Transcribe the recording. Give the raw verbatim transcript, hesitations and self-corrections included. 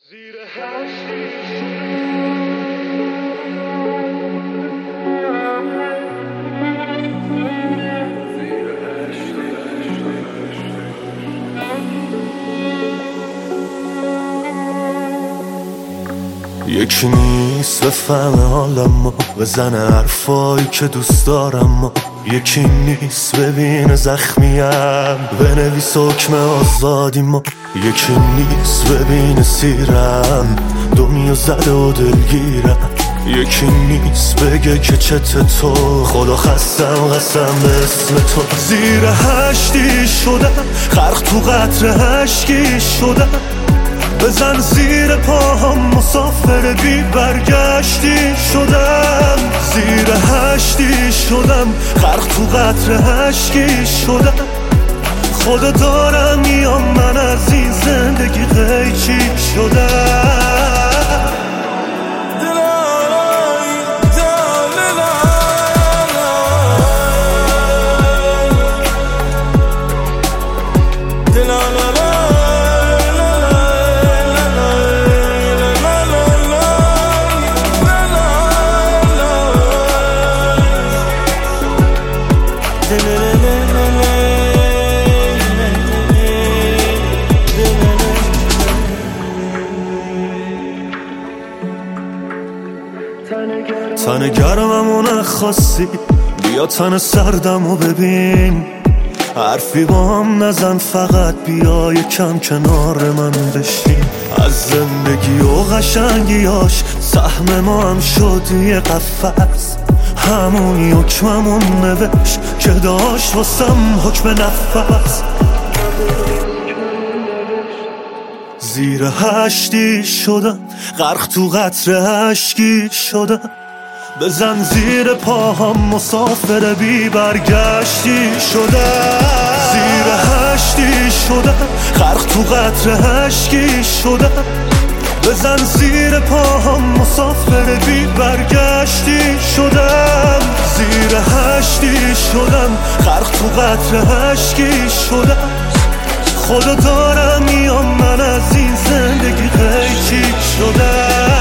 زیر هشتی یکی نیست بفهمه حالمو، بزنه حرفایی که دوست دارم. یکی نیست ببینه زخمیم، بنویس حکم آزادیمو. یکی نیست ببینه سیرم، دنیا زده و دلگیرم. یکی نیست بگه که چته تو، خدا خستم قسم به اسم تو. زیر هشتی شدم، غرق تو قطره اشکی شدم. بزن زیر پاهم، مسافر بی برگشتی شدم. زیر هشتی شدم، غرق تو قطره اشکی شدم. خدا دارم میام، من از این زندگی قیچی شدم. تن گرممو نخواستی، بیا تن سردمو ببین. حرفی با هم نزن، فقط بیا یکم کنار من بشین. از زندگی و قشنگیاش سهم ما هم شد یه قفس. همونی حکممون نوشت که داشت واسم حکم نفس. زیر هشتی شدم، غرق تو قطره اشکی شدم. بزن زیر پاهم، مسافر بی برگشتی شدم. زیر هشتی شدم، غرق تو قطره اشکی شدم. بزن زیر پاهم، مسافر بی برگشتی شدم. زیر هشتی شدم، غرق تو قطره اشکی شدم. خدا دارم میام، من از این زندگی قیچی شدم.